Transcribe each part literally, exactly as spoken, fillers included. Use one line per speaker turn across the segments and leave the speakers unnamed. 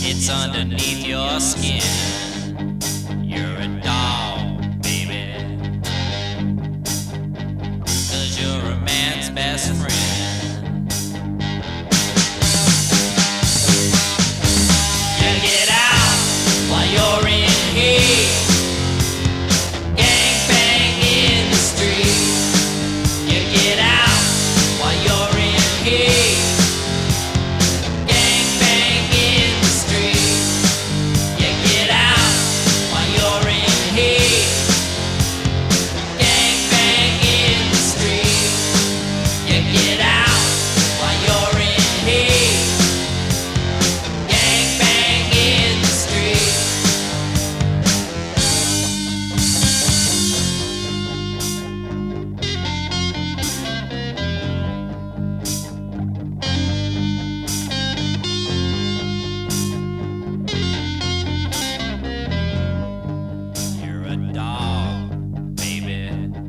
It's underneath your skin. You're a dog, baby, 'cause you're a man's best friend. You get out while you're in heat. Gang bang in the street. You get out while you're in heat. Gang bang in the street. You get out while you're in heat. Gang bang in the street. You get out while you're in heat. Gang bang in the street. You're a dog, baby.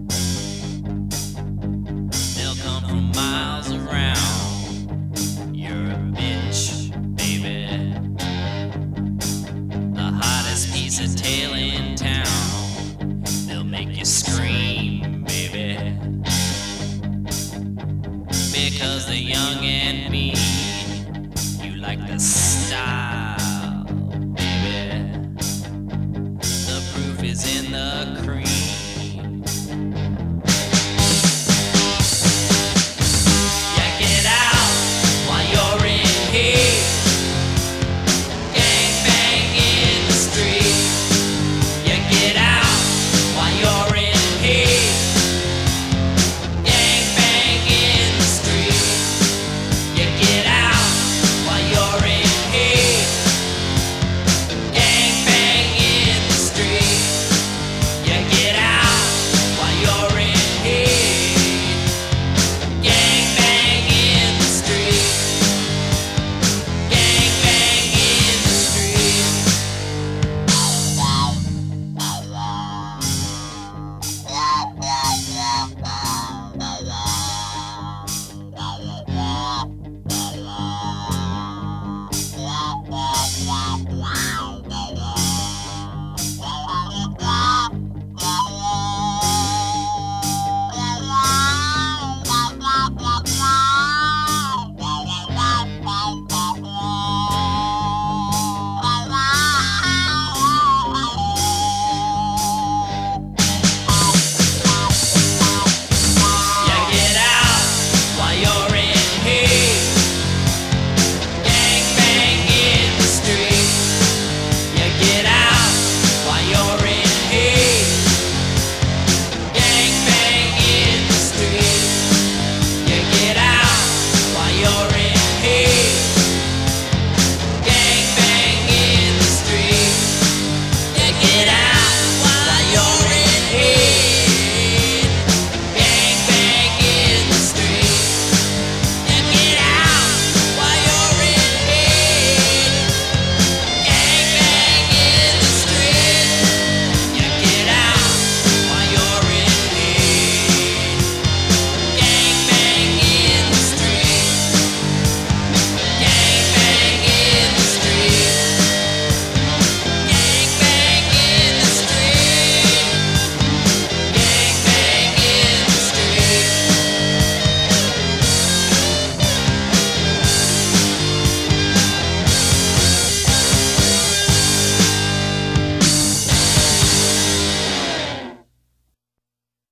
They'll come from miles around. You're a bitch, baby. The hottest piece of tail in town. They'll make you scream, baby. Because they're young and mean. You like the style, baby. The proof is in the cream.